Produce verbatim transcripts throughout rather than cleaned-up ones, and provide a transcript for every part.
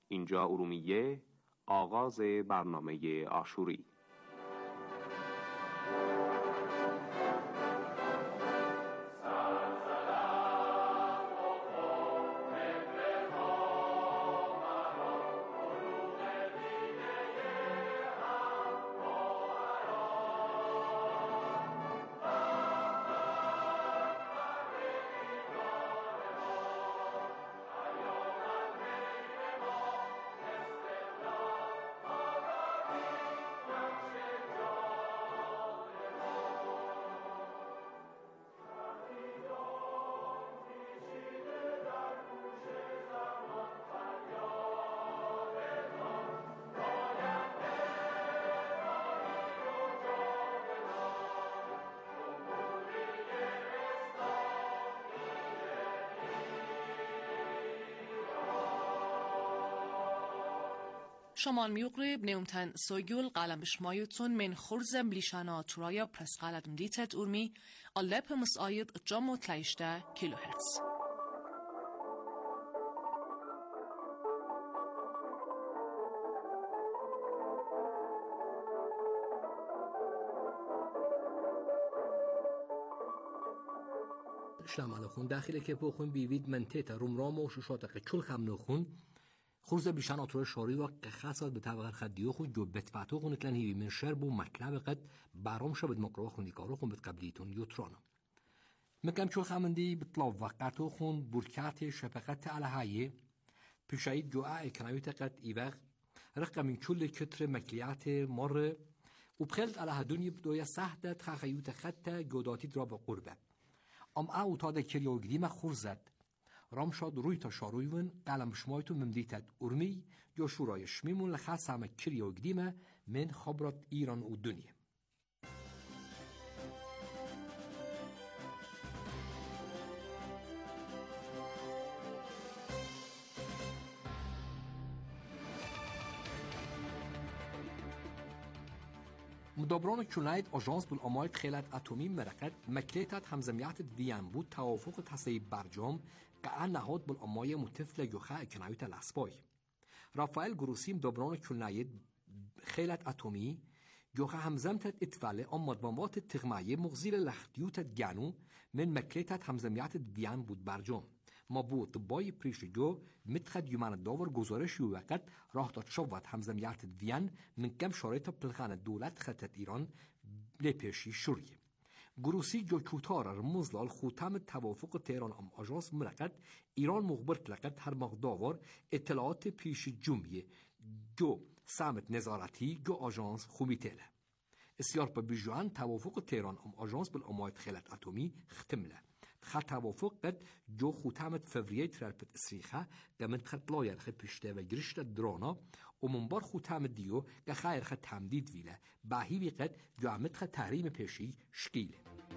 اینجا ارومیه، آغاز برنامه آشوری. شمال میوقرب نیمتن سویگول قلم بشمایتون من خورزم لیشانا ترایا پرس قلم دیتت ارمی اللپ مساید جام و تلیشته کیلو هرتز. شمال خون داخل که بخون بیوید منطقه رومرام و ششاتق چول خم نخون خورز بیشان آتور شاری و قخصات به طبق خدیو خود جو بتفاتو خون تلن هیوی من شرب و مطلب قد برام شبد مقروا خون دیکارو خون بت قبلیتون یوترانا مکم چول خمندی بطلاو وقتو خون برکات شفقت علهایه پیشاید جو اکنایوت قد ایوغ رقم من چول کتر مکلیات مر و بخلت على هدوني بدويا سهدة تخيوت خطة جوداتي دراب قربة ام او تاده كريو قديمة خورزت رامشاد روی تا شارویون قلم شمایتو ممدیتت ارمی یا شورای شمیمون لخص همه کریو قدیمه من خبرات ایران و دنیا. مدبران چوناید آژانس بالآمایت خیلت اتمی مرقد مکلیتت همزمیت ویان بود توافق تصیب برجام قعا نهاد بالآمای متفل یوخه اکنایت الاسبای رافائل گروسی مدبران چوناید خیلت اتمی یوخه همزمتت اتفاله ام مدبامات تغمایه مغزیل لختیوتت گانو من مکلیتت همزمیت ویان بود برجام ما بود بای پریش جو متخد یومان داور گزارش یو وقت راه داد شوت همزمیت ویان من کم شرایط پلخان دولت خطت ایران لپیشی شوریه گروسی جو چوتار رمزلال خوتم توافق تهران ام آژانس مرقد ایران مخبرت لقد هر مقداور اطلاعات پیش جمعیه جو سامت نظارتی جو آژانس خومیتله اسیار با بیجوان توافق تهران ام آژانس بالآمایت خیلت اتمی ختمله خط توافق قد جو خوتامت فوریه ترالبت اسریخه دمن خط لایر خط پشته و گرشت درانا و منبار خوتامت دیو که خیر خط تمدید ویله باهیوی قد جو عمد خط تحریم پیشی شکیله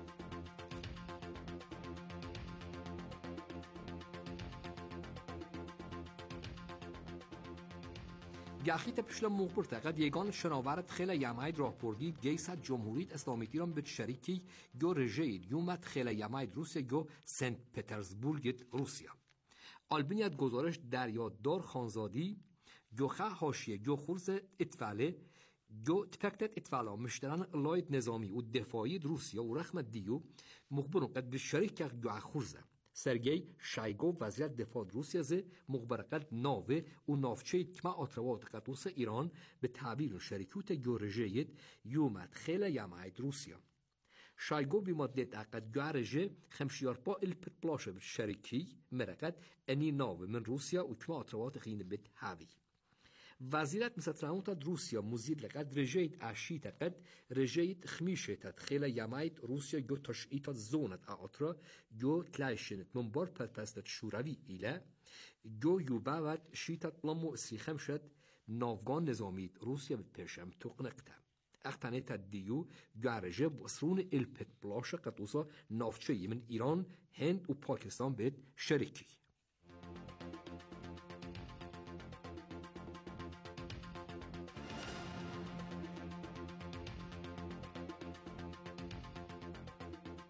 گاخیت پشلم مخبرت قد یگان شناورت خیلی یاماید راه بردید گیسد جمهوریت اسلامی ایران به شریکی گو رژید یومت خیلی یاماید روسیه گو سنت پترزبورگ روسیه آلبینیت گزارش در یاددار خانزادی گو خه حاشیه گو خورز اتفاله گو تپکتت اتفالا مشتران الاید نظامی و دفاعی روسیه و رخمت دیو مخبرون قد به شریک گو خورزه سرگی شایگو وزیر دفاع روسیه ز مخبرقت ناوه و نافچه کما آتروات قطوس ایران به تعبیر شریکوت گورژید یومد خیلی یاماید روسیه شایگو بیمادت اقد گورژه خمشیار با الپت بلاشه شریکی مرقد انی ناوه من روسیه و کما آتروات خین بت هاوی وزیرت مسترانوت روسیه مزید لقد رجید عشیت قد رجید خمیشت خیلی یاماید روسیه گو تشعیت زونت آترا گو تلایشنت منبار پرپستت شوروی ایله گو یوباوت شیتت لامو سیخم شد نافگان نظامید روسیه بد پیشم تقنقته اختانیت دیو گارجه بسرون الپت بلاشه قطوسا نافچه من ایران هند و پاکستان بد شریکی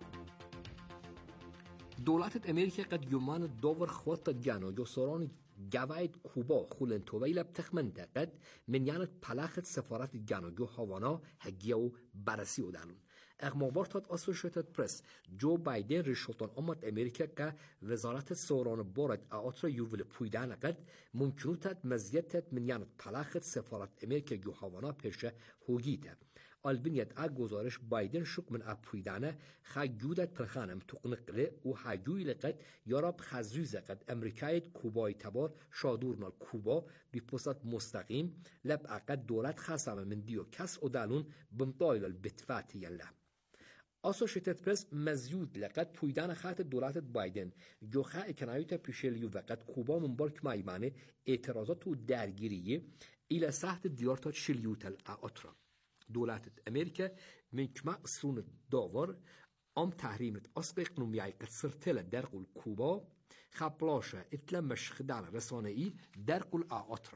دولت امریکا قد یومان داور خوات گانو جو سران جواید کوبا خولن تویل بتخمنده قد من یعنی پلاخت سفارت جانوگو هاوانا هگیو برسی ودالون. اغمابارتات اسوشیتد پرس جو بایدن رشوتان آمد امریکا که وزارت سوران بارد آتر یوول پویدان قد ممکنوتت مزیتت من یعنی پلاخت سفارت امریکا جو هاوانا پرشه هوگیده. البنیت آ گزارش بایدن شک من اپویدانه خجودت پرخانم تقنقله و حجوی لقد یارب خزوزه قد امریکایت کوبای تبار شادورنال کوبا بپوست مستقیم لب عقد دولت خاصم من دیو کس ادالون بمطایل البتفاتی یلا. اسوشیتد پرس مزیود لقد پویدان خاط دولت بایدن جو خا اکنایوت پیشلیو وقت کوبا من بارک مایمانه اعتراضات و درگیریه ایل ساحت دیارتات شلیوتل آترا. دولت امریکا من کما سون داور ام تحریمت اصل اقنومیای قصرتل درقل کوبا خبلاشا اتلمش خدان رسانه‌ای درقل آترا.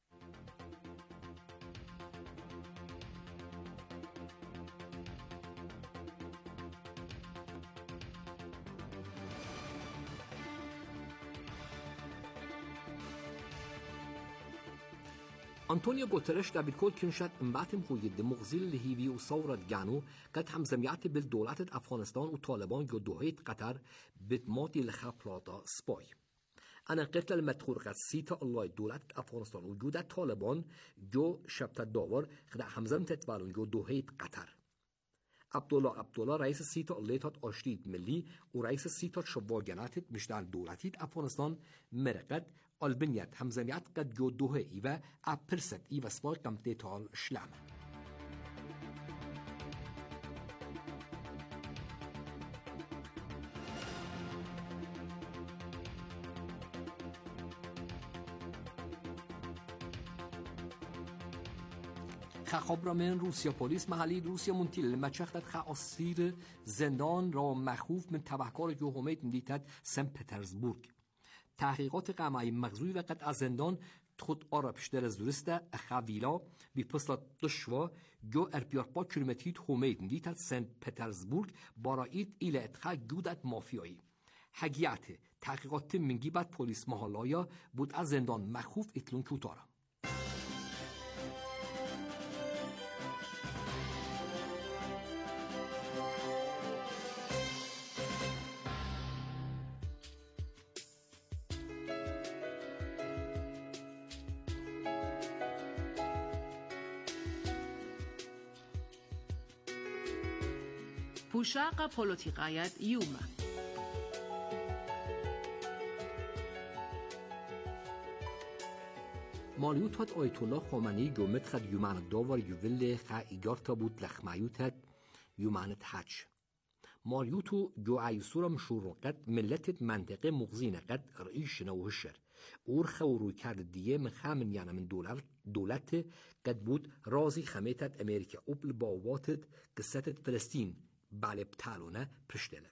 أنطونيو غوتريش قبل كل كنشت امباتم خويد مغزيل لهيفي وصورة جانو قد همزميات بالدولات أفغانستان وطالبان جو دوهيت قطر بتماتي لخبلاتا سباي. أنا قلت المدخور قد سيتا الله دولات أفغانستان وجود طالبان جو شبت الدور خد همزم تتوالون جو دوهيت قطر. عبدالله عبدالله رئيس سيتا الله تات أشريد ملي ورئيس سيتا شواجنات مشدان دولتيت أفغانستان مرقد البنیت همزمیت قد جو دوه ایوه اپرست ایوه سوال کم دیتال شلام. خبر من روسیا پلیس محلی روسیا منتیل مچختت خاصیر زندان را مخوف من تبهکار جو همید مدیتد سن پترزبورگ. تحقیقات قمعی مغزوی وقت از زندان خود آرا پشتر از درسته خویلا بی پسلا دشوا جو ارپیار با کلومتریت همید مدیتد سن پترزبورگ بارایید ایل اتخا جودت مافیایی. حقیقت تحقیقات منگی بعد پلیس محالایا بود از زندان مخوف اتلون کوتارا. پوشاق پولوتیقایت یوم مالیوتات آیت الله خامنه‌ای جمعت خد یومان داور یوول خا ایگارتا بود لخمایوتت یومانت حج مالیوتو جو عیسورم شروقت ملتت منطقه مغزین قد رئیش نوهشر اور خورو کرد دیگه من خامن یعنی من دولت دولت قد بود رازی خمیتت امریکا اوبل باواتت قصتت فلسطین بالب تالونه پشتله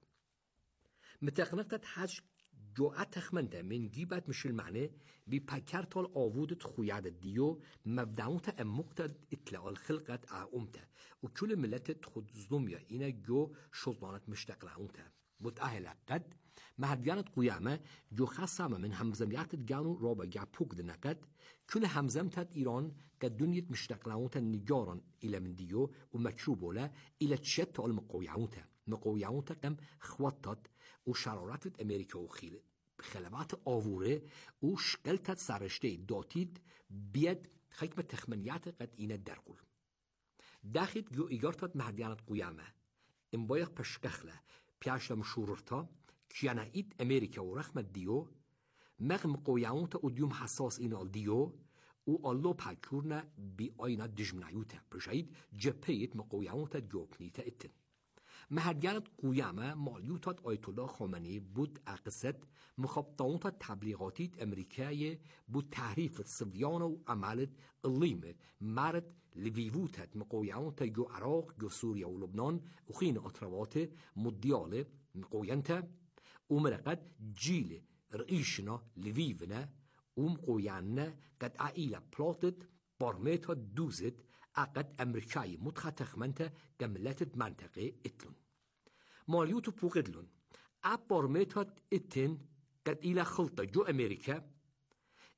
متقنقت حج جوعت تخمنده من جيبت مش المعنى بباكرت الآوودت خوياد ديو مبدعوت أمقت إطلاع الخلقت أمته وكل ملتت خود ظلمية إنا جو شلطانت مشتقلعونته بتأهل قد مهديانت قيامة جو خاصة من همزميات جانو رابع جابوك دنقد كل همزمتت إيران قد دنيا مشتقلعونته نجارا إلى من ديو ومتشوبولا إلى تشت المقويعونته مقویانت قم خواتت و شرارت امریکا و خیل خلبات آوره و شکلت سرشته داتید بیاد حکم تخمینیات قد اینه درقل داخل جو ایگارتت مهدیانت قیامه این باید پشکخله پیاشلم شوررتا کیانایید امریکا و رحمت دیو مغم قویانت و دیوم حساس اینال دیو و الله پاکورنا بی آینا دجمنایوته بشاید جپیت مقویانت جوکنیته اتن مهرگرد قیامه مالیوتات آیت الله خامنه‌ای بود اقصد مخابطانات تبلیغاتیت امریکایی بود تحریف سویان و عملت الیمت مرد لویوتت مقویانت جو عراق جو سوریا و لبنان و خین اطروات مدیال مقوینت و مرقد جیل رئیشنا لویونا و مقویانه قد عائله پلاتت بارمیتا دوزت عقد امریکایی متخطخمنت جملت منطقه اتلون مالیوتو بوغدلون اب بارمیتات اتن قد ایلا خلطه جو امریکا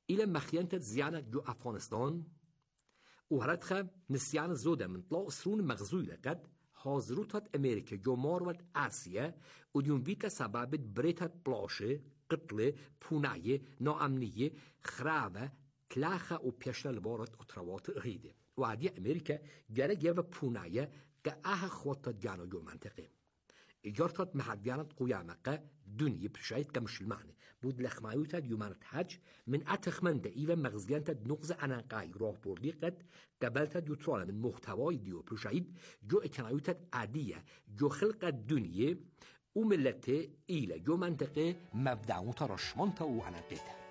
إلى مخيانة زيانة جو أفغانستان وهردخة نسيان زودة من طلاق سرون مغزوي لقد حاضروتات أمريكا جو ماروت آسيا وديون فيتا سبابت بريتات بلاشه قتل پونایه ناامنیه خرابه تلاخه و پیشل البارت اتروات غیده و عادی امریکا گره و پونایه که اه خواهد جانو جو منطقه اجارتات محدیانت قیامقه دنیا پرشایت که مشلمانه بود لخمایوتات یومانت حج من اتخمنده ایوه مغزیانتات نقض انانقای راه بردی قد قبلتات یوترانه من محتوای دیو پرشایت جو اکنایوتات عادیه جو خلق دنیا و ملته ایله جو منطقه مبدعون تا رشمان تا او عنقیده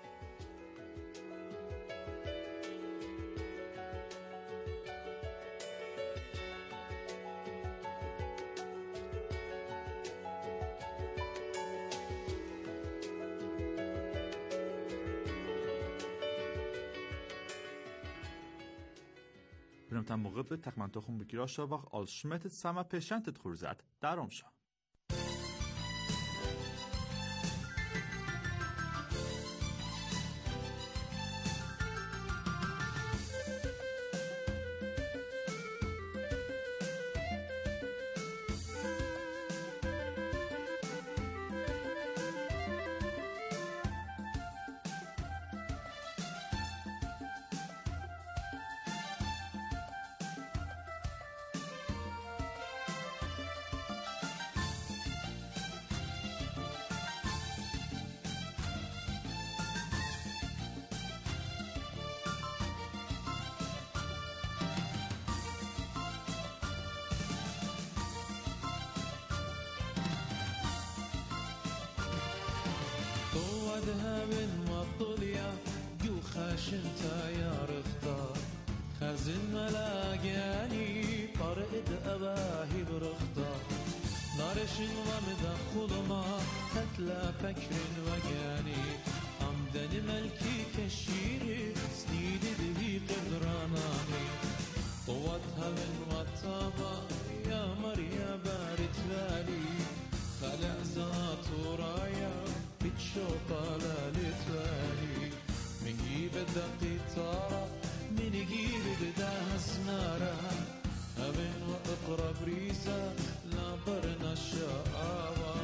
Binnen tam Rippe tak man doch um Begirschawach als schmettet sama Patientet Kursat darum schon. وادها من مطليا جو خاشنتا يا رختا خزن ملاقياني طرقد أباهي برختا نارشن ومدخل ما هتلا فكر وجاني عمدن ملكي كشيري سنيد دهي قدراناني قوتها من مطابا يا مريا بارت بالي خلع ذات ورايا بتشوفها للتوالي من جيب الدقي طارة من جيب بداها سنارة أبن وأقرب ريسة نابرنا الشقاوة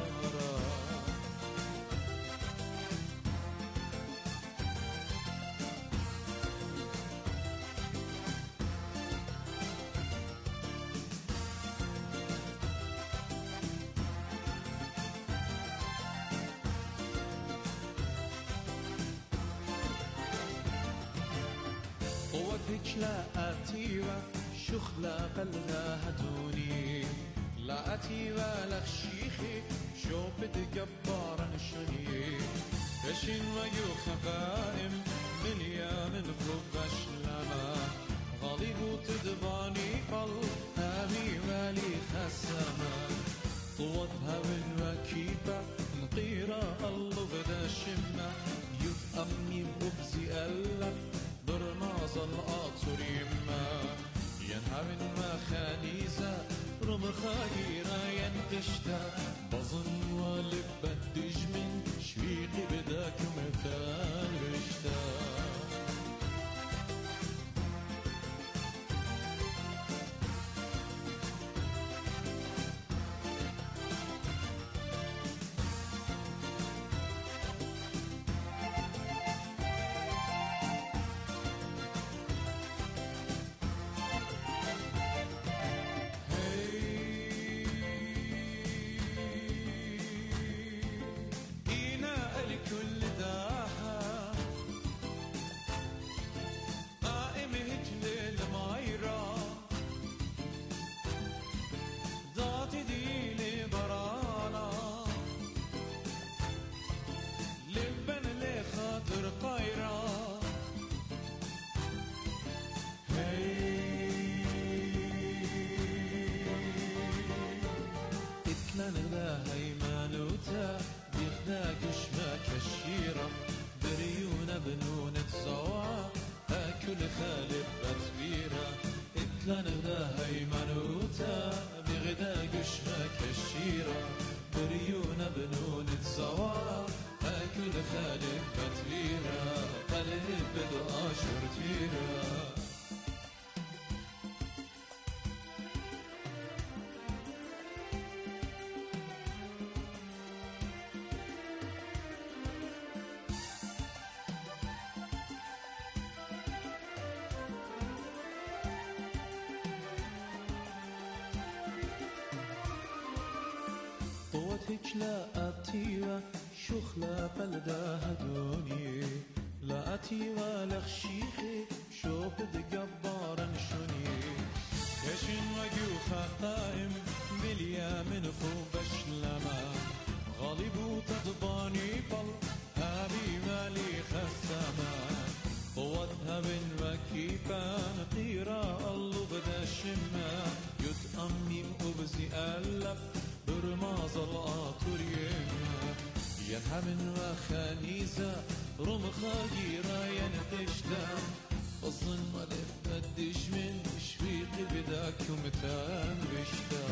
قوتك لا أتيوة شخلا قلنا هدوني لا أتيوة لخشيخي شو بتجبارا شني فشين ويوخ قائم مليا من خبش لما غالب تدباني قل هامي والي خسما قوتها من وكيبة نقيرة الله بدا شمة يفأمي ببزي ألم برناز الأطر يما ينهى من مخانيزة رمخايرة ينقشتا بظن ولبدج من شويقي بداك مثال رشتا لها هيمانوتا بيخناقش ما كشيرة بريونة بنونة صوا أكل خالب بتبيرة إتلان لها هيمانوتا بيخناقش ما كشيرة بريونة بنونة صوا كل خالق بتغيرة قلب بده أشهر تيرة قوتك لا أتيوة شخلة بلدة هدوني لا أتيوة لخشيخي شو بتجبارا شوني يشن وجوخة قائم مليا من خوب شلما غالب وتضباني بل هابي مالي خسما قوتها بن وكيفان قيرا الله بدا الشما يتأمم وبزي قلب برماز العطر يما ينحمن وخانيزة رمخا جيرا ينتشتا الظن ملف بدش من شفيق بداك ومتان بشتا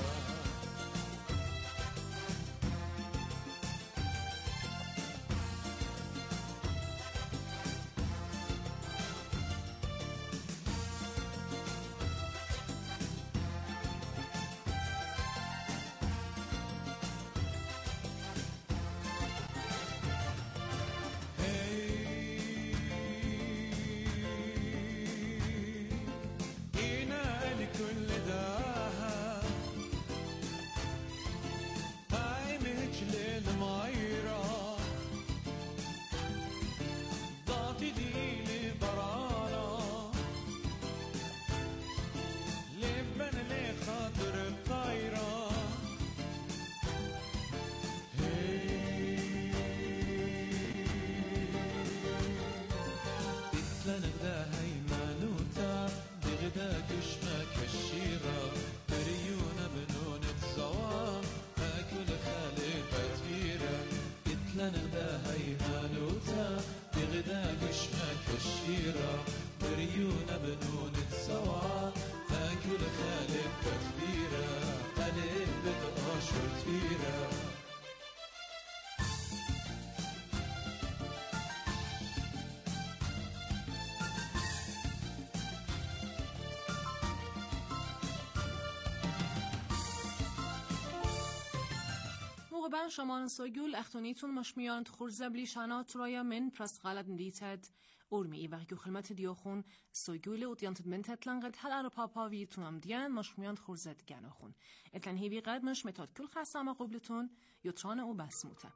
Ben şamanın soygül əxtonietun maşmiyan txurzəbli şana turaya min pras qalad ndited urmi i bəgü xilmət diyoxun soygül udyantıd min tətlənqəd həl arı papavi tunam diyan maşmiyan txurzəd gənoxun. Etlən hebi qadmış metod kül xəsama qubletun yutranı o bəsmutə.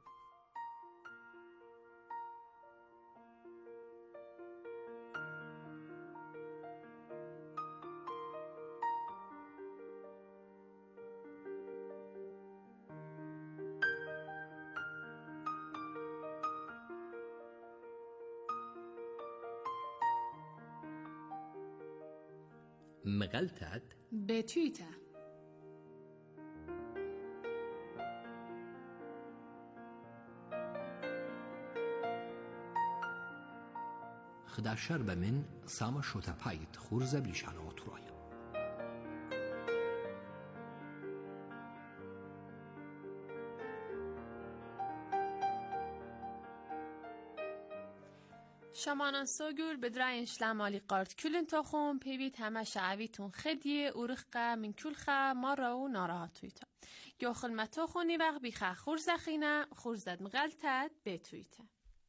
مغلطت بتویته خداشر به من سام شوتا پایت خورزه بلیشانه اوترایا شمانان سوگور بدراینش لمالی قارد کلن تاخون پیوید همه شعویتون خدیه اورخقه من کلخه ما راو ناراحتویتا یا خلمتا خونی وقت بیخه خورزخینه خورزد مغلطت بتویته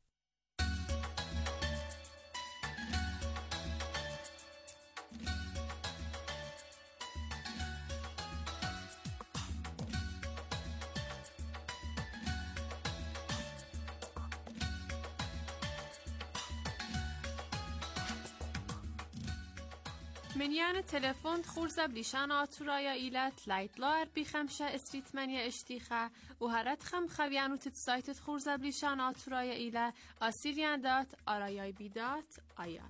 منیان تلفن خورزه بلیشان آتورایا ایلت لایتلار بیخمشه استریتمنی اشتیخه و هرت خم خویانو تت سایتت خورزه بلیشان آتورایا ایله آسیریان دات آرایای بیدات آیار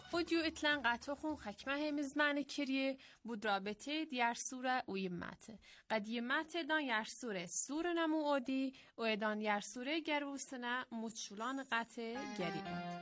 ودیو اتلان قطع خون خکمه همزمان کریه بود رابطه دیار سوره و یمته. قد یمته دان یار سوره سوره نمو آدی و ادان یار سوره گروسنه مچولان قطع گری آد.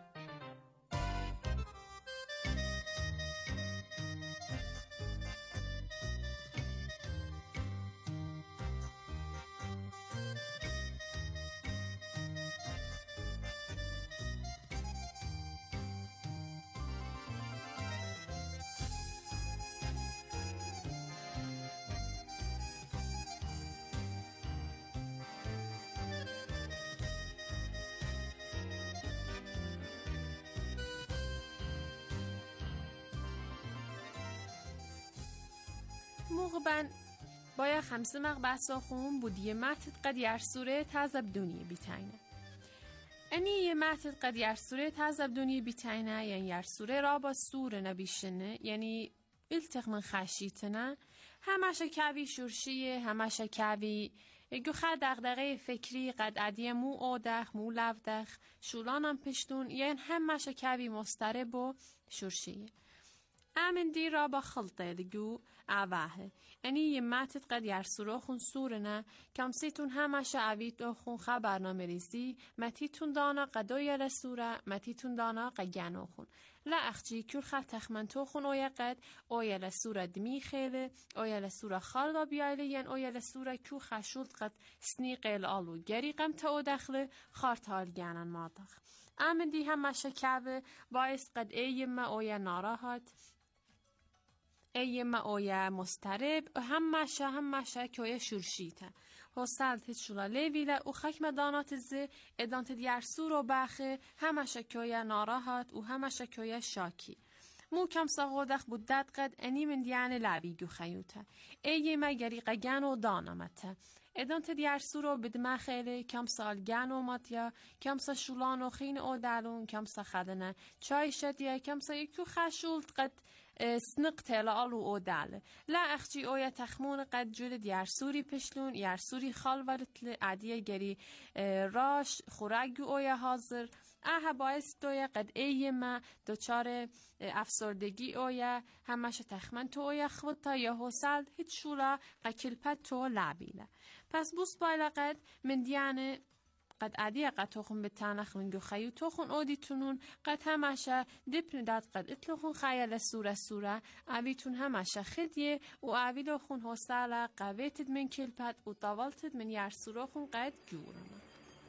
موقبن باید خمسه مقبسا خون بودی متت قد یرسوره تازب دونی بیتاینه. اینی یه متت قد یرسوره تازب دونی بیتاینه یعنی یرسوره را با سور نبیشنه یعنی التق من خشیتنه همش کوی شورشیه همش کوی گو خد دغدغه فکری قد عدیه مو آدخ مو لودخ شولانم پشتون یعنی همش کوی مسترب و شورشیه. امن دی را با خلطه لگو عواه. اینی یه متت قد یرسوره خون سورنه کم سیتون همش عوید و خون خبرنامه ریزی متیتون دانا قدوی رسوره متیتون دانا قگنو خون. لا اخجی کل خل تخمن تو خون اوی قد اوی لسوره دمی خیله اوی لسوره خالدا بیایله ین اوی لسوره کو خشولد قد سنی قیل آلو گری قم تا او دخله خارتال گنن مادخ. امن دی همش کعبه باعث قد ایم اوی ناراحت ایما اویا مسترب و همش همش کوی شورشیته حسالت شولا لیویله و خکم دانات زه ادانت دیار سور و بخه همش کوی ناراحت و همش کوی شاکی مو کم ساقودخ بودت قد انی من دیانه لعبیگو خیوته ایما گری قگن و دانمته ادانت دیار سور و بدمه خیله کم سال گن و ماتیا کم سا شولان و خین او دلون کم سا خدنه چای شدیه کم سا یکو خشولت قد سنق تلا آلو او داله لا اخجی اویا تخمون قد جل دیار سوری پشلون یار سوری خال ورتل عدیه گری راش خورگو اویا حاضر اه باعث دویا قد ایما دوچار افسردگی اویا همش تخمن تو اویا خودتا یا حسال هیچ شولا قکلپت تو لعبیله پس بوس بایلا قد من دیانه قد عادیه قد تخون به تنخ منگو خیو تخون آدیتونون قد همشه دپن داد قد اتلخون خیال سوره سوره اویتون همشه خدیه و اویلخون حساله قویتد من کلپت و طوالتد من یار سوره خون قد جورنه.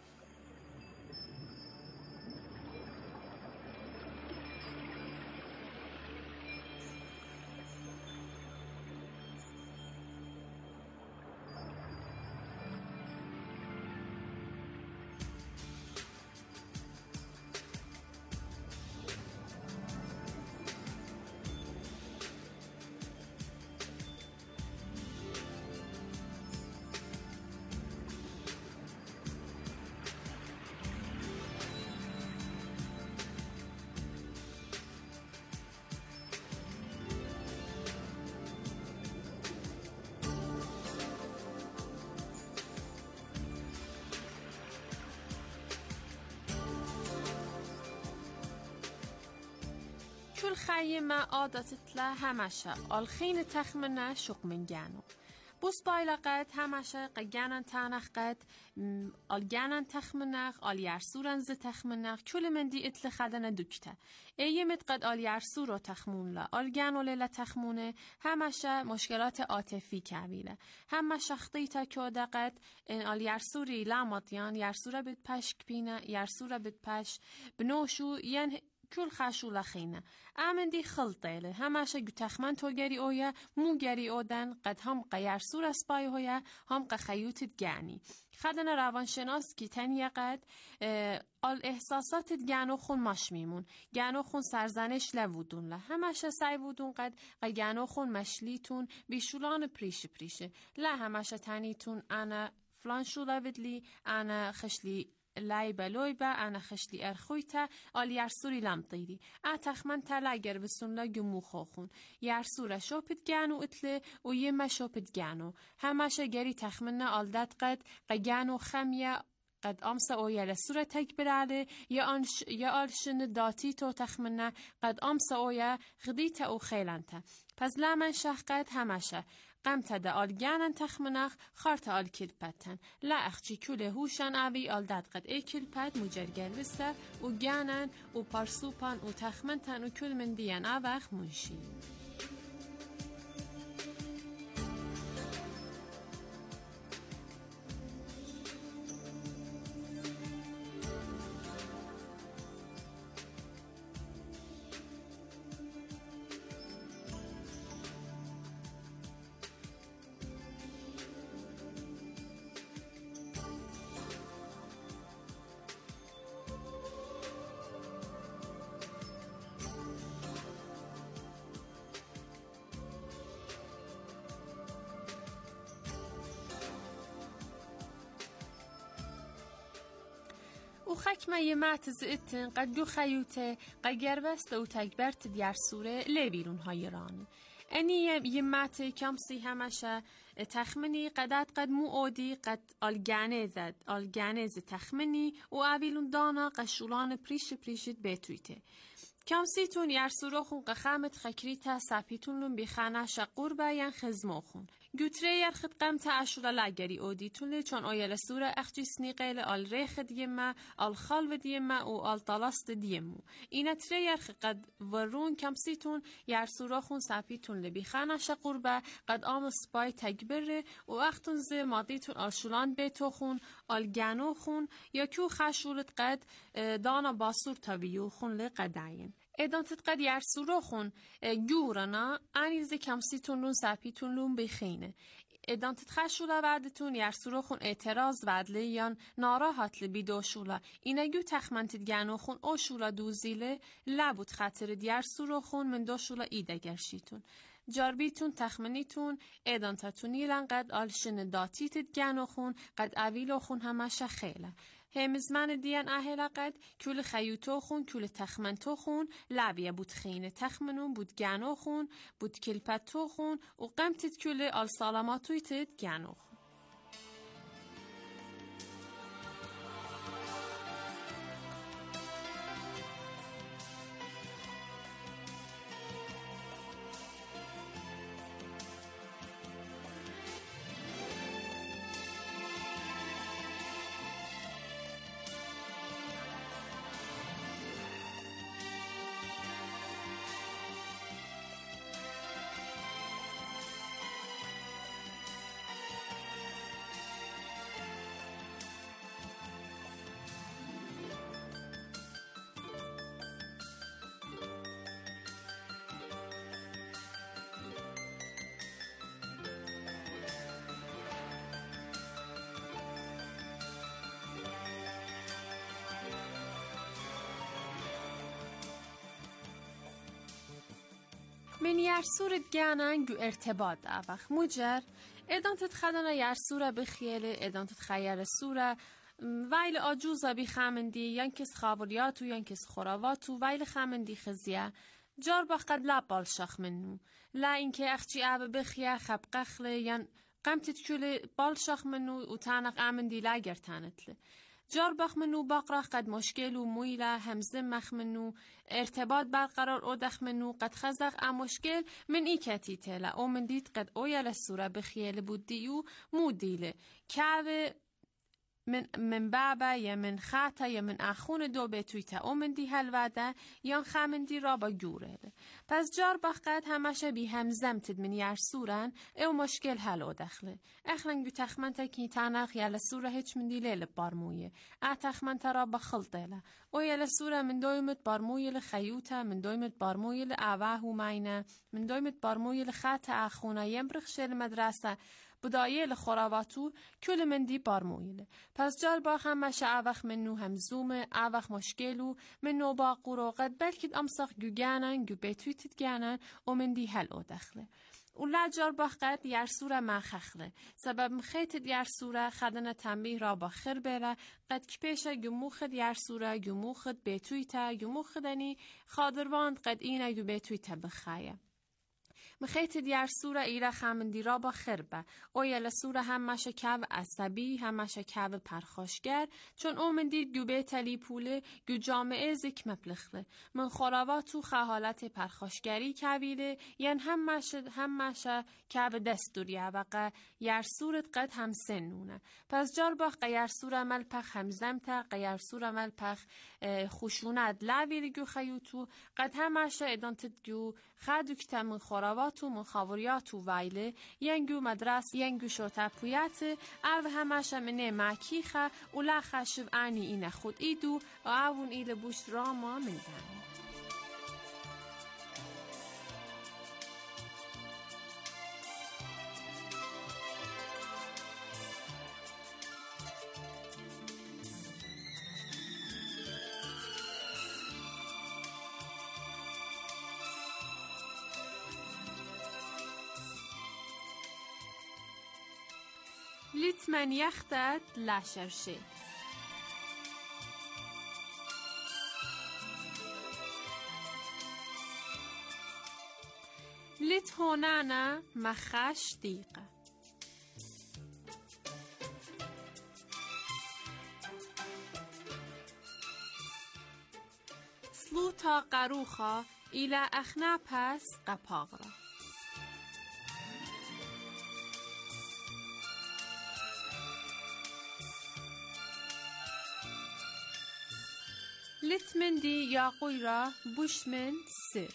کل خیمه عادتت له همشه آلخین تخمنه شق من گنو بوس بایلا قد همشه قگنن تنخ قد آل گنن تخمنخ آل یرسورن ز تخمنخ کل من دی اتل خدن دکته ایمت قد آل یرسور تخمون لا آل گنو لیلا تخمونه همشه مشکلات عاطفی کبیله همشه خطیتا کده قد آل یرسوری لاماتیان یرسوره بد پشک پینه یرسوره بد پش بنوشو ین کل خشولا خینه امن دی خلطیله همشه گو تخمن تو گری اویا مو گری اودن قد هم قیر سور اسپای هویا هم قخیوتت گعنی خدن روانشناس کی تنیه قد آل احساساتت گنو خون ماش میمون گنو خون سرزنش لودون له همشه سعی بودون قد گنو خون مشلیتون بیشولان پریش پریشه له همشه تنیتون انا فلان شولا بدلی انا خشلی لای بلوی با انا خشلی ارخویتا آل یرسوری لم طیری اتخمن تلاگر بسون لا گمو خوخون یرسوره شوپت گانو اتله و یه ما شوپت گانو همشه گری تخمنه آل داد قد قگانو خمیه قد أمس أويا لسورة تكبرالي يا أنش يا ألشن داتي تو تخمنا قد أمس أويا غديت أو خيلانتا پس لمن شخقت همشه قمت دا آل گانن تخمناخ خارت آل کلپتن لا اخچی کوله هوشن اوی آل داد قد ای کلپت مجرگل بسته و گانن و پارسوپان و تخمنتن و کل من دیان اوخ منشی. و خکمه یه معتز اتن قد دو خیوته قد گربست و تکبرت دیار سوره لیبیرون های رانه اینی یه معت کمسی همشه تخمنی قدت قد مو آدی قد آلگانه زد آلگانه زد تخمنی و اویلون دانا قشولان پریش پریشت بیتویته کمسیتون یار سوره خون قخامت خکریتا سپیتون لون بخانه شقور باین خزمو خون گوتره یر خد قمت عشولا لگری اودیتون چون آیل سوره اخجی سنیقیل آل ریخ دیمه آل خالو دیمه و آل طلاست دیمو اینه تره یر قد ورون کمسیتون یر سوره خون سپیتون لبیخانه شقور با قد آم سپای تگبره و اختون زی مادیتون آل شولان بیتو خون آل گانو خون یا کیو خشولت قد دانا باسور تاویو خون لقداین ادانتت قد یر سورو خون گورنا انیز کمسیتون لون سپیتون لون بخینه ادانتت خشولا وعدتون یر سورو خون اعتراض وعدله یان ناراحت لبی دوشولا اینگو تخمنتت گنو خون اوشولا دوزیله لبود خطر یر سورو خون من دوشولا ایده گرشیتون جاربیتون تخمنیتون ادانتتونی لن قد آلشن داتیتت گنو خون قد اویلو خون همشه خیله همزمن دیان اهلا قد کل خیوتو خون کل تخمنتو خون لبیه بود خینه تخمنون بود گنو خون بود کلپتو خون و قمتت کل آل سالاماتویتت گنو خون من یر سورت گانن گو ارتباط اوخ مجر ادانتت خدانا یر سوره بخیله ادانتت خیال سوره ویل آجوزا بی خامندی ینکس خابریاتو ینکس خوراواتو ویل خامندی خزیه جار با قد لب بالشخ منو لا اینکه اخچی عب بخیه خب قخله ین قمتت کل بالشخ منو و تانق امندی لاگر تانتله جار بخ منو باقرا قد مشکل و مویلا همزه مخ منو ارتباط برقرار او دخ منو قد خزق ام مشکل من ای کتی تلا او من دید قد او یل سوره بخیل بود دیو مو دیله که من من بابا یا من خاطا یا من اخون دو به تویتا او من دی هلواده یا خامندی را با گوره پس جار بخقت همشه بی همزمتد من یر سورن او مشکل حلو دخله اخلنگو تخمنتا کی تاناخ یا سوره هیچ من دی لیل بارمویه اه تخمنتا را بخلطه له او یا سوره من دویمت بارمویه لخیوتا من دویمت بارمویه لعواه و ماینه من دویمت بارمویه لخاطا اخونه یمبرخش المدرسه بدایه لخوراواتو کل من دی بارمویله پس جال با همشه اوخ منو همزومه اوخ مشکلو منو با قروقت بلکه امساق گو گانن گو بیتویتت گانن و من دی هل او دخله و لا جار با قد یر سوره ما خخله سبب مخیتت یر سوره خدن تنبیه را با خیر بره قد کپیشه گو موخد یر سوره گو موخد بیتویتا گو موخدنی خادرواند قد اینه گو بیتویتا بخایه مخیت دیار سورا ایرا خمندی را با خربه او یل سورا همش کب عصبی همش کب پرخاشگر چون او من دید گوبه تلی پوله گو جامعه زک مپلخله من خوراوا تو خحالت پرخاشگری کبیله ین همش همش کب دستوریه وقا یر سورت قد هم سنونه پس جار با قیر سورا ملپخ همزمتا قیر سورا ملپخ خوشونت لعویل گو خیوتو قد همش ادانتت گو خدوکت من خوراواتو من خاوریاتو ویله ینگو مدرس ینگو شوتا پویت او همش منه مکیخه اولا خشب انی این خود ایدو و اون ایل بوش راما من دن لیت من یختت لشرشه لیت هونانا مخش دیقه سلوتا قروخا ایلا اخنا پس قپاغرا لتمندي يا قيرة بوشمن سر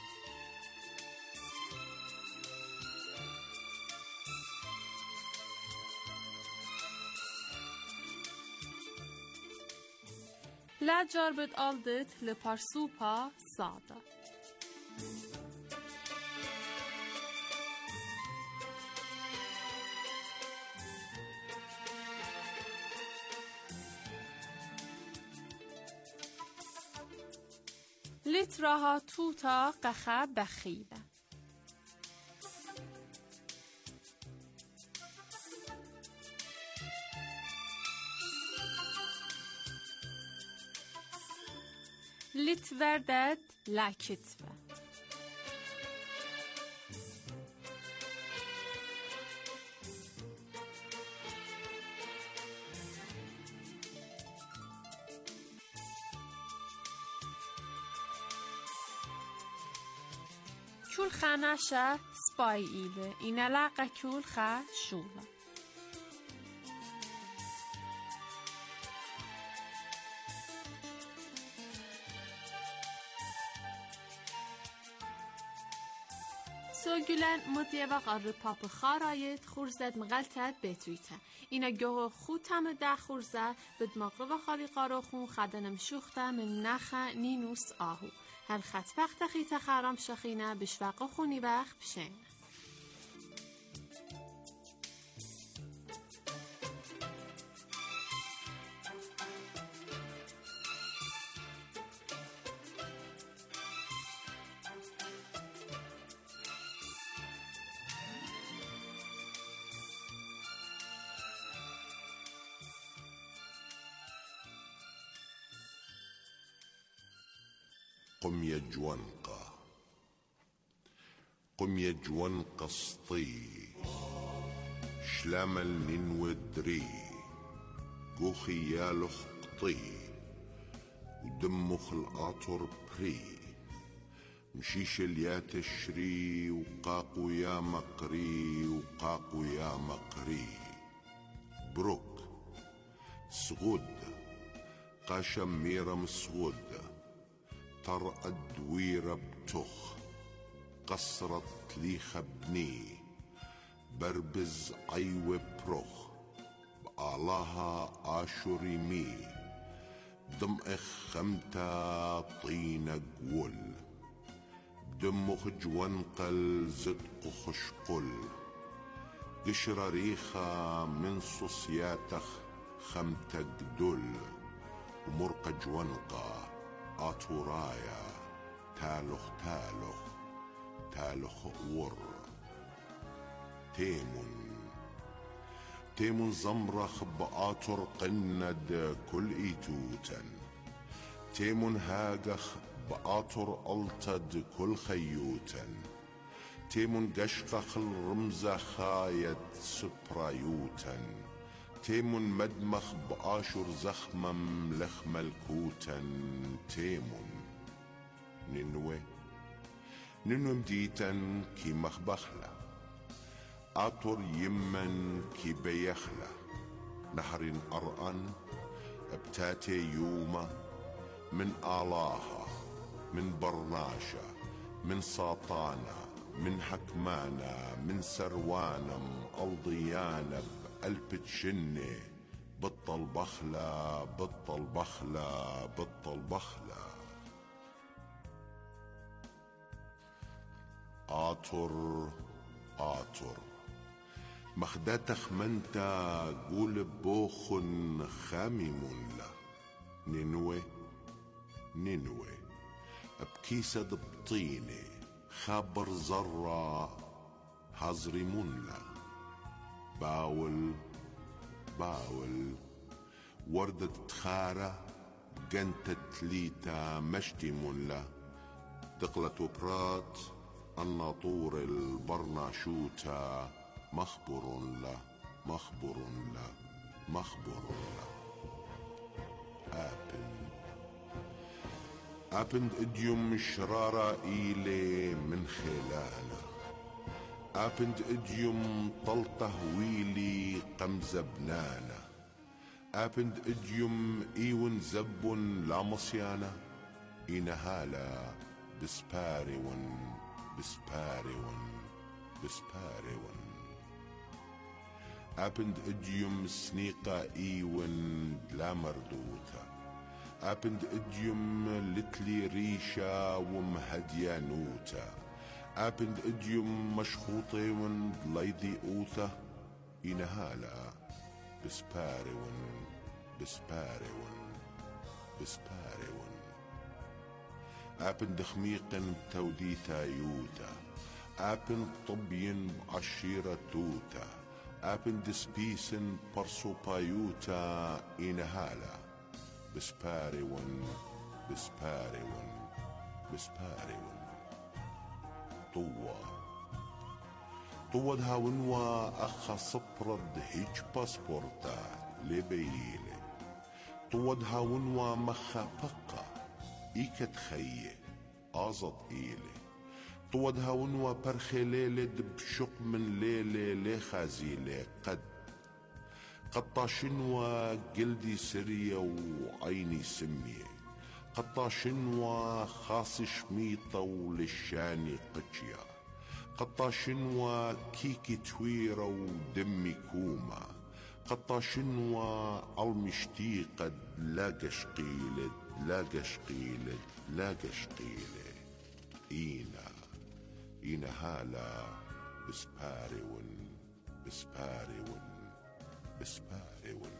لا جربت aldıt لپارسوپا سادا لیتراها توتا قخه بخیبه لیت وردد لکتبه کل خانشه سپای ایله این علاقه کل خا شوله سوگلن مدیه و قرر پاپ خارایت خورزد مغلطت بتویته اینا گوه خودتم ده خورزه بد مقرب خالی قارو خون خدنم شوخته من نخه نینوس آهو هل خط وقت خیت خرام شخینه بشوق خونی وقت بشین قم يا جوانقة قم يا جوانقة سطي شلام النين ودري قوخي يا لخطي ودمخ القاطر بري مشيش اليا تشري وقاقو يا مقري وقاقو يا مقري بروك سغود قاشم ميرم سغود طرق الدويرة بتخ قصرت لي خبني بربز عيوة بروخ بقالها آشوري مي دمخ خمتا طينة قول دمخ جوانقل زدق خشقل قشرة ريخة من صوصياتخ خمتا قدل ومرقة جوانقة آتورايا تالخ تالخ تالخ ور تيمون تيمون زمرخ بآتر قند كل إيتوتن تيمون هاجخ بآتر ألتد كل خيوتن تيمون قشقخ الرمزة خايت سبرايوتا تيمون مدمخ بآشر زخمم لخ ملكوتا تيمون ننوي ننو مديتا كي مخبخلة آطر يمن كي بيخلة نهر أرأن ابتاتي يوما من آلاها من برناشا من ساطانا من حكمانا من سروانم الضيانا بقلب تشني بطل بخلة بطل بخلة بطل بخلة آطر آطر مخدتخ منتا قول بوخن خامم لا ننوي ننوي بكيسة بطيني خبر زرة هزرمون لا باول باول وردة تخارة جنت تليتا مشتمون لا دقلة برات الناطور البرناشوتا مخبر لا مخبر لا مخبر لا آبن آبن اديوم شرارة إيلي من خلانا آبن اديوم طلطه ويلي قمزة بنانا آبن اديوم ايون زبون لا مصيانا إنهالا بسباريون بسباريون بسباريون أبند إديوم سنيقة إيون لا مردوتا أبند إديوم لتلي ريشة ومهديانوتا أبند إديوم مشخوطيون ليدي أوثا إنهالا بسباريون بسباريون بسباريون أبن خميقن توديثا يوتا أبن طبين عشيرة توتا أبن دسبيسن برسو بايوتا إنهالا بسباريون بسباريون بسباريون طوة طوة هاونوا أخا صبرد هيج باسبورتا لبيلي طوة هاونوا مخا بقى إيكت خيه آزد إيلي طودها ونوا برخي ليلة بشق من ليلة لخازيلة قد قطاشنوا جلدي سرية وعيني سمية قطاشنوا خاص شميطة ولشاني قجيا قطاشنوا كيكي تويرة ودمي كوما قطاشنوا المشتيقة لاقش قيلة لاقش قيلة لاقش قيلة إينا إينا هالا بسباريون بسباريون بسباريون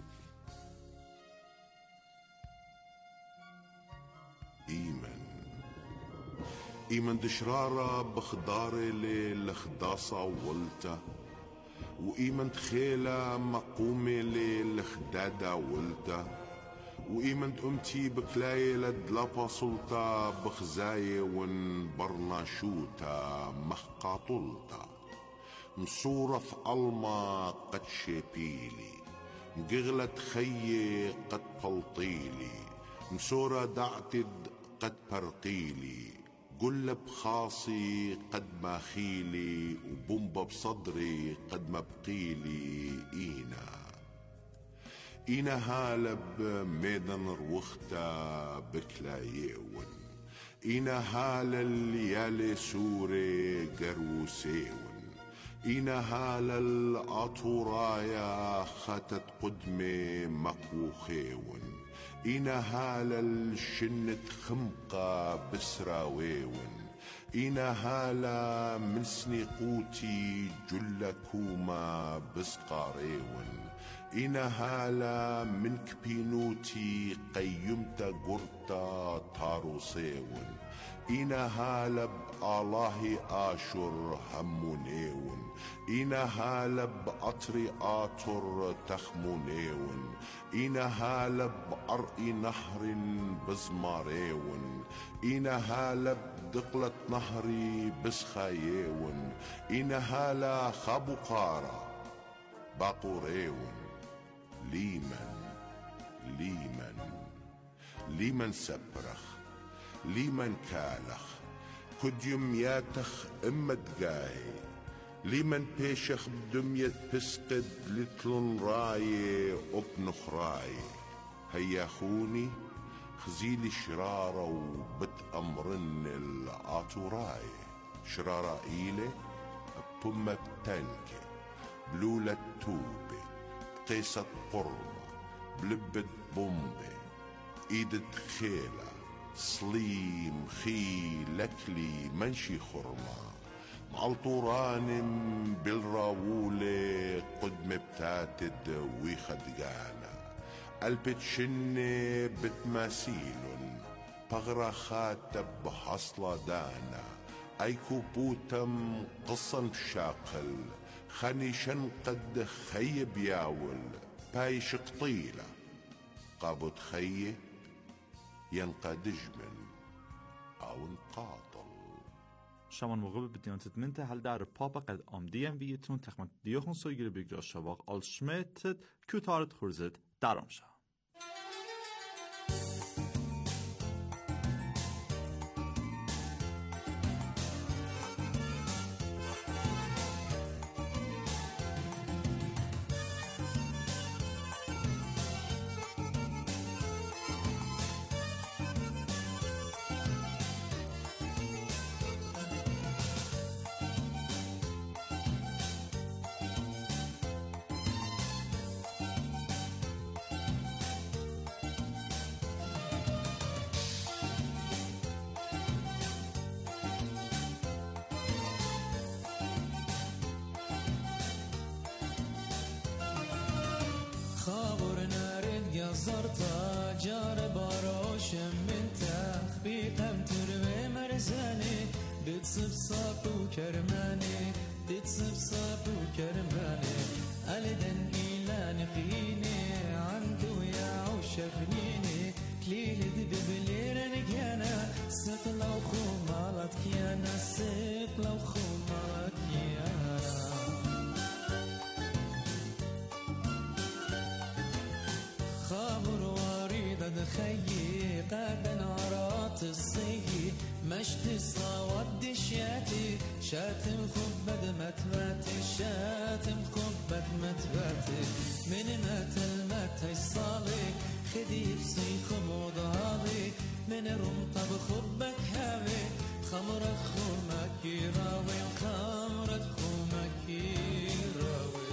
إيمن إيمن دشرارة بخداري للخداصة ولتا وإيمن تخيلة مقومة للخدادة ولتا وإيمن أمتي بكلاية لدلابا سلطة بخزاية ون برناشوتا مخقاطلتا مصورة ألما قد شيبيلي مقغلة خيي قد بلطيلي مصورة دعتد قد برقيلي قل بخاصي قد ماخيلي وبومبا بصدري قد مبقيلي إينا إينا هالب ميدان روختا بكلايون إينا هالا الليالي سوري قروسيون إينا هالا الأطورايا خاتت قدمي مقوخيون إينا هالا الشنة خمقة بسراويون إينا هالا من سنيقوتي جل كوما بسقاريون إنا هالا من كبينوتي قيمت قرطا تاروسيون إنا هالا بآلاهي آشر همونيون إنا هالا بأطري آتر تخمونيون إنا هالا بأرئي نهر بزماريون إنا هالا بدقلة نهري بسخايون إنا هالا خابقارا باقوريون ليمن ليمن ليمن سبرخ ليمن كالخ كديم ياتخ امد قاي ليمن بيشخ بدمية بسقد لتلون راي ابنخ راي هيا خوني خزيلي شرارة وبت أمرن الآتوراي شرارة إيلة بمة بتنكة بلولة توبة بقيسة قرمة بلبة بومبة إيدة خيلة صليم خي لكلي منشي خرمة معالطوران بالراولة قدم بتاتد ويخدقانا قلبت شنة بتماثيل بغرا خاتب حصلة دانا أيكو بوتم قصن شاقل خاني شنقد خيب ياول باي شقطيلة قابت خيه ينقدج من أو انقاطل شمان موقع بدیانتت منته هل در پاپا قد آمدیم ویتون تخمت دیوخون سویگیر بگرا شواق آل شمیتت کیوتارت خورزت درام شا زرتا جار باراشم من تخبيقم تروي مرزاني بتصب صابو كرماني بتصب صابو كرماني ألدن إيلان قيني عنده يا عشقنيني كليل دببلير نجانا سقلا وخمالات كيانا سقلا وخمالات كيانا خابر واريد خيي قابل عرات الصيي مشت الصواد شاتي شاتم خبد متباتي شاتم خبد متباتي من مات المات الصالي خدي بصيخ موضالي من رمطة بخبك هاوي خمرك خومك يراوي خمرك خومك يراوي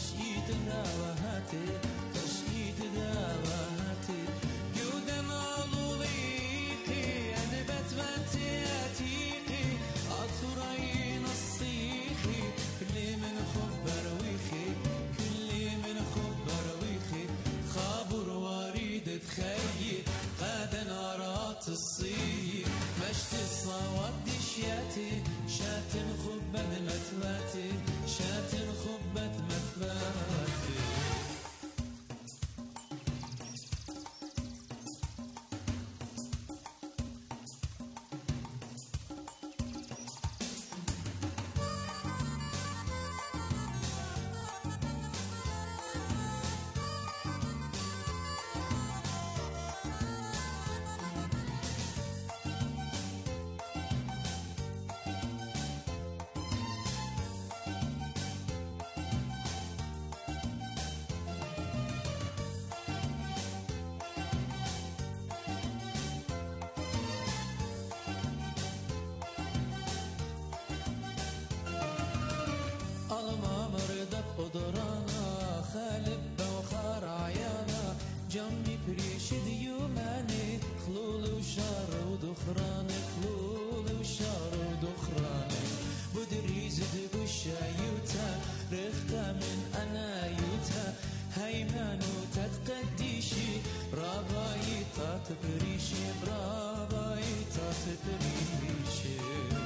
تشيد دعواتي جودن الله میشه برای تات پریشه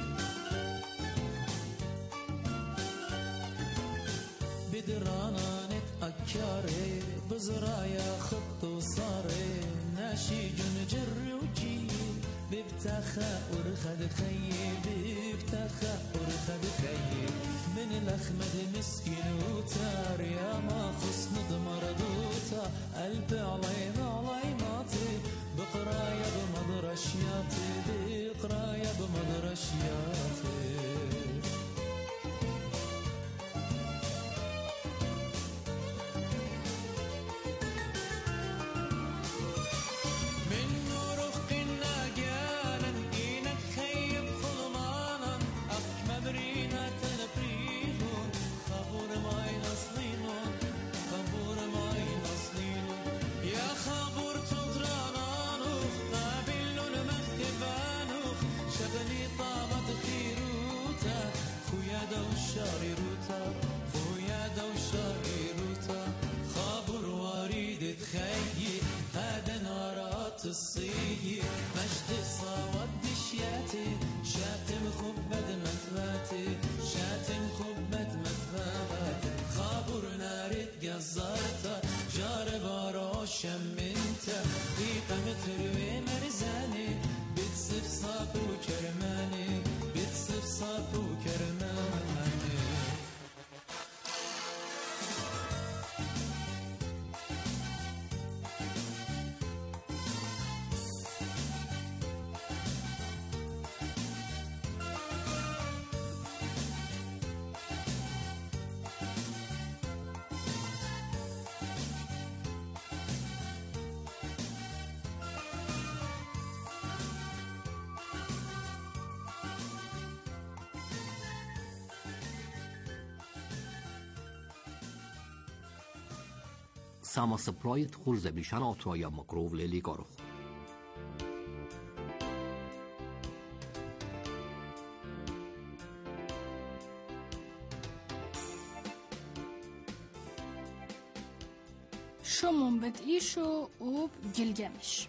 بدرانانت اکاره بزرایا خط و صاره ناشي جن جري وجي ببتخا ورخد خيي ببتخا ورخد خيي من الأخمد مسكين وتار يا ما خص نضمر دوتا قلب علينا عليناتي بقرايا بمدرشياتي بقرايا بمدرشياتي الصيي مجد صوت دشياتي شاتم خبد متباتي شاتم خبد متباتي خابر نارت جزارتا جار باروش منتا ديقة متروي مرزاني بتصف صاب وكرماني بتصف صاب وكرماني Samma sprayet خورزه بیشن آترایا مقروف لیلی گارخ. شمون بد ایشو اوب گلگمش.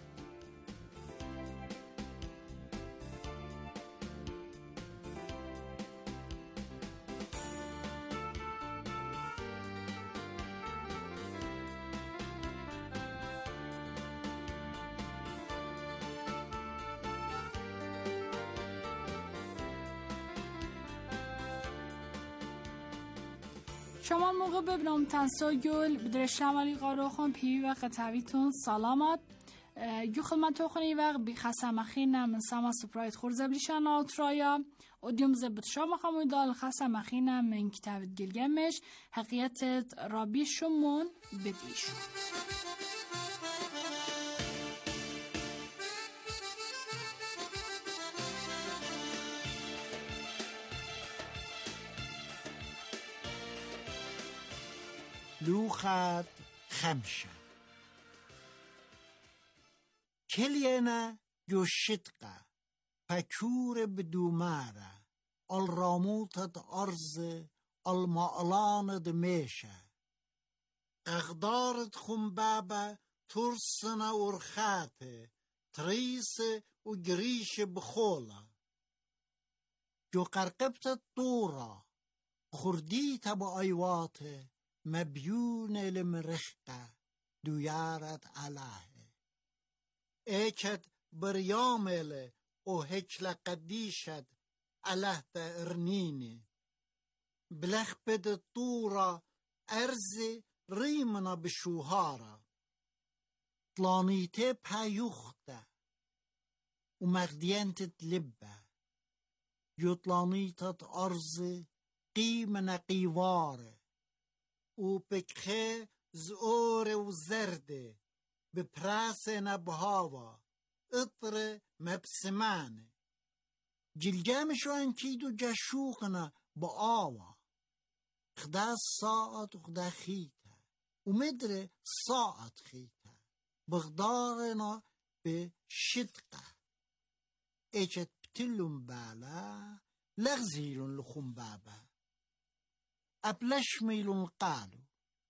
شما موقع ببینم تنسا گل بدرشتم علی قاروخان پیوی و قطعویتون سلامت یو خدمتو خونی وقت بی خسم اخینم من سما سپرایت خورزه بلیشن آترایا و دیوم زبط شما خموی دال خسم اخینم من کتابت گلگمش حقیقت رابی شمون بدیشو لوخد خمشة كلينا جوشتقة فكور بدومارة الراموتة أرز المعلان دميشة اغدارت خنبابة ترسنا ورخاتة تريس وجريش بخولة جو قرقبت الطورة خرديت بأيواته مبيون المرخقة دويارت علاه ايشت بريامل او هجل قديشت علاه تأرنيني بلخ بد الطورة ارزي ريمنا بشوهارة طلانيتي بهايوخته ومغدينت تلبه يطلانيتت أرزي قيمنا قيواره وبكخي زور وزرده بپراس نبهاوا اطر مبسمانه جلجامشو انكيدو جاشوقنا بآوا خدا ساعت وخدا خيتا ومدر ساعت خيتا بغدارنا بشدقه ايشت بتلم بالا لغزيلون لخم بابا أبلش ميلون قالوا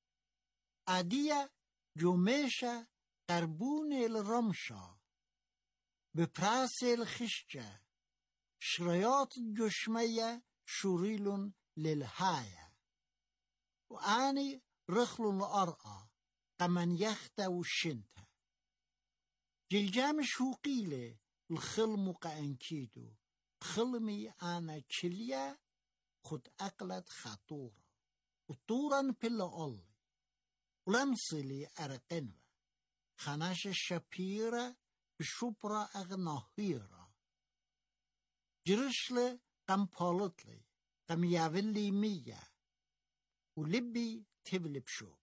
أدية جميشة قربون الرمشة به پراسل خشجه شريات جشمية شوريل للهاية وآني رخل الأرقى قمن يختا وشنتا جلجامش هو قيلة الخلم قانكيدو خلمي أنا كليا خد أقلت خطورة وطورا بلا أولي ولمصلي أرقنوا خناش الشبيرة بشبرة أغناهيرة جرشلي قم بالطلي قم يعولي مية ولبي تبلي بشوب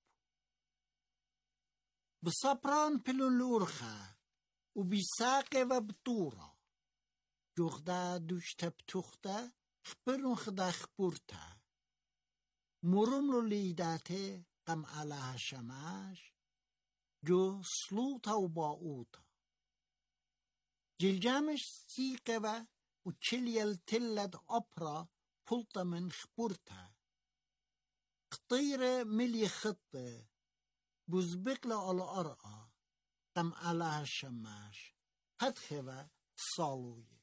بصبران بلون الأرخة وبيساقي وبطورة جوخدا دوشتا بتوختا خبرون خدا خبورتا مرملو ليداته قم على شماش جو سلوتا وباوتا جلجامش سيقه و وچليل تلد أبرا فلتا من خبورتا قطيرة ملي خطة بوزبقلة على أرقى قم على شماش هدخوا صالوية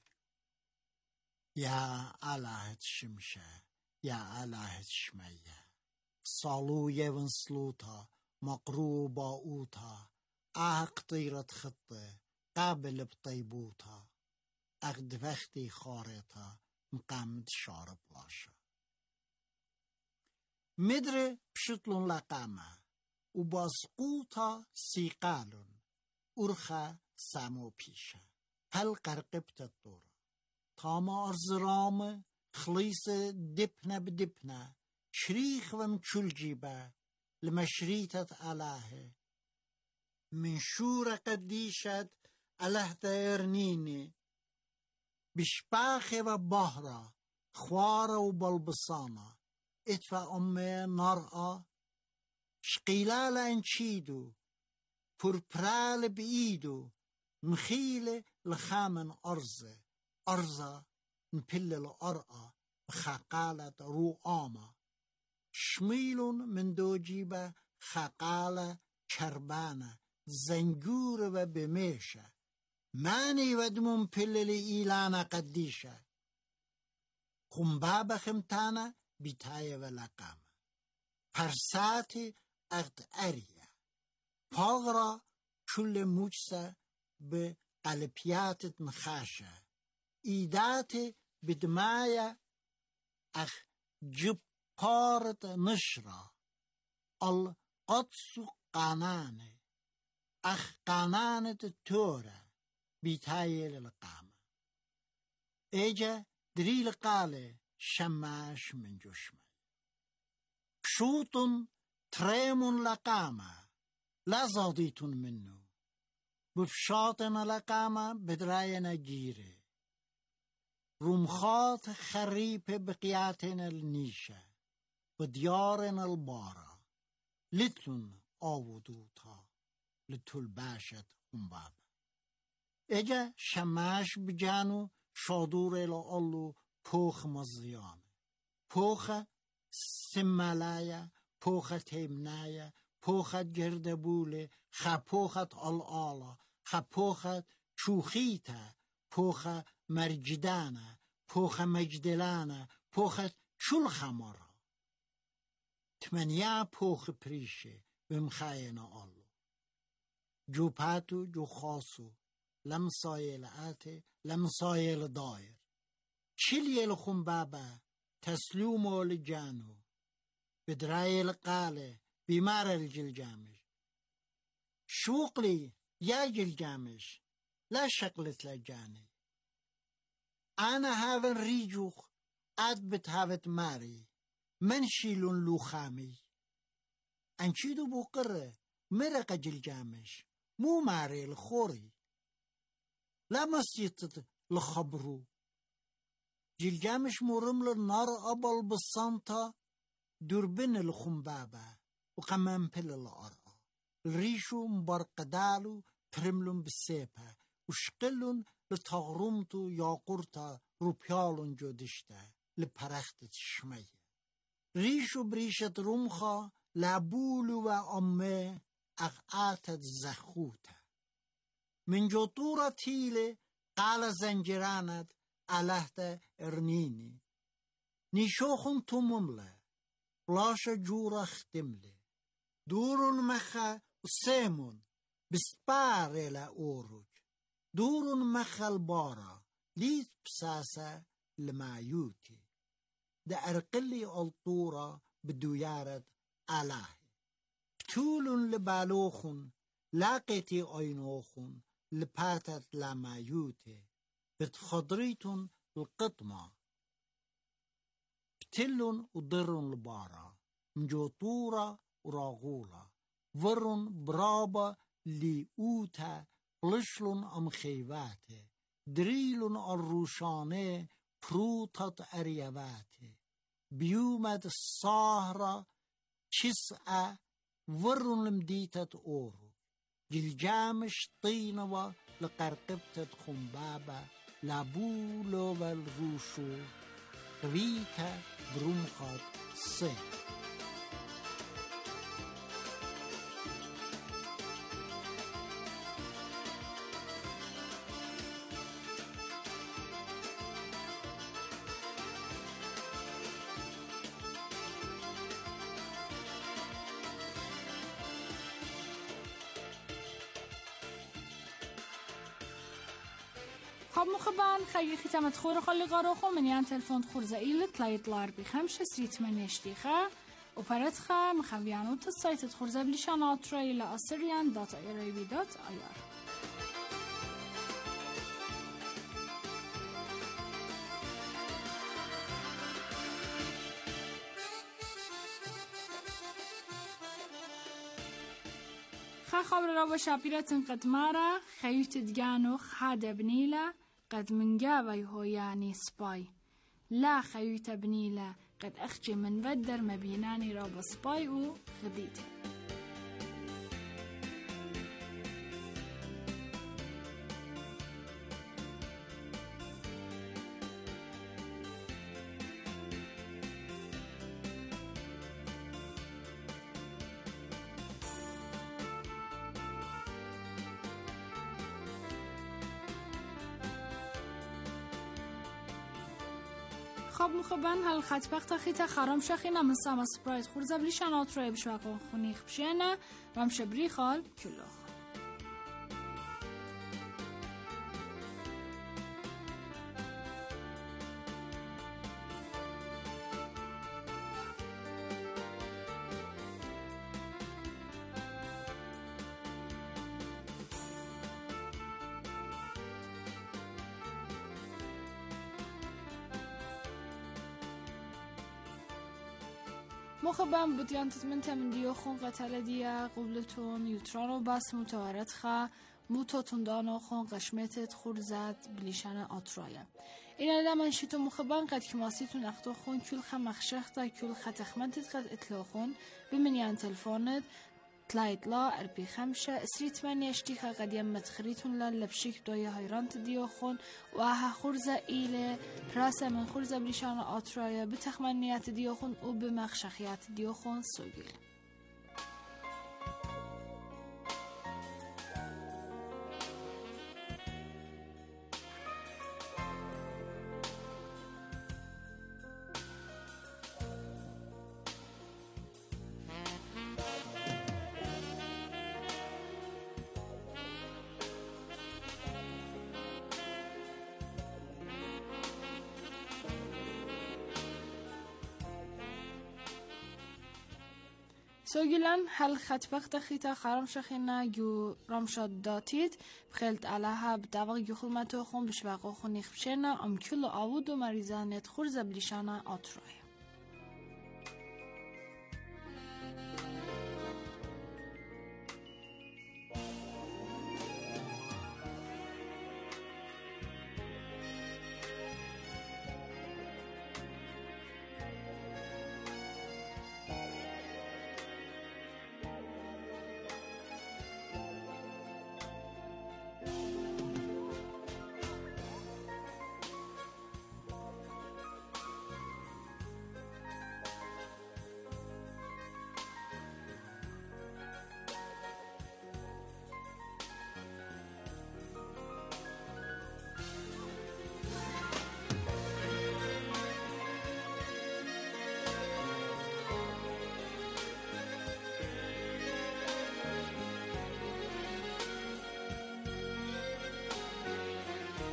يا على شمشة يا على شمية صالوية ونسلوتا مقروبة أوتا آه قطيرة خطة قابل بطيبوتا أغد وقتي خارطة مقامد شارب لاشا مدر بشتلون لقامة وباسقوتا سيقالون أرخا سامو بيشا هل قرقبت الدورة تاما أرزرام خليس دبنا بدبنا شريخ ومشل جيبا لمشريتة علاه من شورة قديشت علاه تيرنيني بشباخي وبهرة خوارة وبلبصانة اتفا أمي نارقة شقيلال انشيدو پرپرال بإيدو مخيلة لخامن أرزة أرزة نبل الأرقة خقالة رو آما شميلون من دو جيبة خقالة كربانة زنجور و بميشة ماني ودمون پل لإيلانا قديشة خمبابة خمتانا بتاية ولقامة پرساتي اغد أريا پاغرا كل موجسة بقلبيات نخاشة إيدات بدماية أخ جبارت نشرة القدس قانانة أخ قانانة تورة بيتاية للقامة إيجا دريل قالة شماش من جشمة كشوط تريم لقامة لا زاديتون منه بفشاطنا لقامة بدراينا جيري رمخات خريب بقياتنا النيشة وديارنا البارة لتلون آودوتا لتل باشت خنبابة اجا شماش بجانو شادور الالو پوخ مزيان پوخ سمالايا پوخ تيمنايا پوخ جردبوله خپوخت الالا خپوخت چوخيتا پوخ مرجدانا پوخ مجدلانا پوخت چول خمارا تمنيا پوخ پريشه بمخاينا الله جو پاتو جو خاصو لمسايل آته لمسايل داير چليل خنبابا تسلومو لجانو بدرايل قاله بمار الجلجامش شوقلي يا جلجامش لا شقلت لجاني أنا هاون ريجوخ أدبت هاوت ماري من شيلون لوخامي أنشيدو بقرة مرق جلجامش مو ماري الخوري لا مسيطة لخبرو جلجامش مرمل النار أبل بالصنطة دربن الخنبابة وقمم بل الأرقى الريشو مبرقدالو ترملون بالسيبة وشقلون لتغرمتو ياقورتا روبيالون جودشتا لپرختت شمية ريشو بريشت رمخا لابولو و أمي أغعاتت زخوتا من جطورة تيلي قال زنجراند علهت ارنيني نيشوخن توممله بلاش جورا ختمله دورون مخا وسيمون بسبار إلى أوروج دورون مخا البارا ليت بساسة لمعيوتي دا أرقلي الطورة بدويارد علاه بتولون لبالوخن لاقيتي أينوخن لباتت لمعيوتي بتخضريتون القطمة بتلون وضرون البارا مجوطورة وراغولة ورون برابا ليوتا قلشلون ام خيواته دريلون الروشانه پروتت اريواته بيومد الصهرة تسعة ورون لمديتت اورو جلجامش طينوا لقرقبتت خنبابا لابولو والروشو قويتا برومخات سي خب مخبان خیلی خیتمت خور خالی قارو خو منیان تلفون خور زایل تلاید لار بخمش سریت منشتیخه و پرتخه مخویانو تا سایت خور زبلیشان آترایل آسریان دات ایرایبی دات آیار خا خبر را با شاپیرتن قدمارا خیوت دگانو خاد بنیلا قد من جاوي هو يعني سباي لا خيوت بنيلا قد أخجي من بدر مبيناني راب سباي و خديته خب مخبن هل خط بخت خیت خرام شخینا من سما سپراید خور زبلیشان آترای بشواقون خونیخ بشینه و همشه بری خال کلوخ مخبم بودیان تتمن تمن دیو خون قتل دیا قبلتون یوترانو بس متوارد خا موتوتون دانو خون قشمتت خورزد بلیشان آترایا این الان من شیتو مخبم قد کماسیتون اختو خون کل خم مخشخ تا کل خطخمنتت قد اطلاع خون بمنیان تلفونت تلاید لا اربی خمشه اسریت من یشتیخه قد یم متخریتون للبشیک دوی هایرانت دیو خون و ها خورزه ایله پراسه من خورزه بلیشان آترایا بتخمنیت دیو خون و بمخشخیت دیو خون سوگیل سوگیلن هل خطبخت خیتا خرم شخینا جو رمشاد داتید بخیلت علاها بدوغ جو خلمتو خون بشوقو خونیخ بشینا ام کل آود و مریضانت خور زبلیشانا آتروی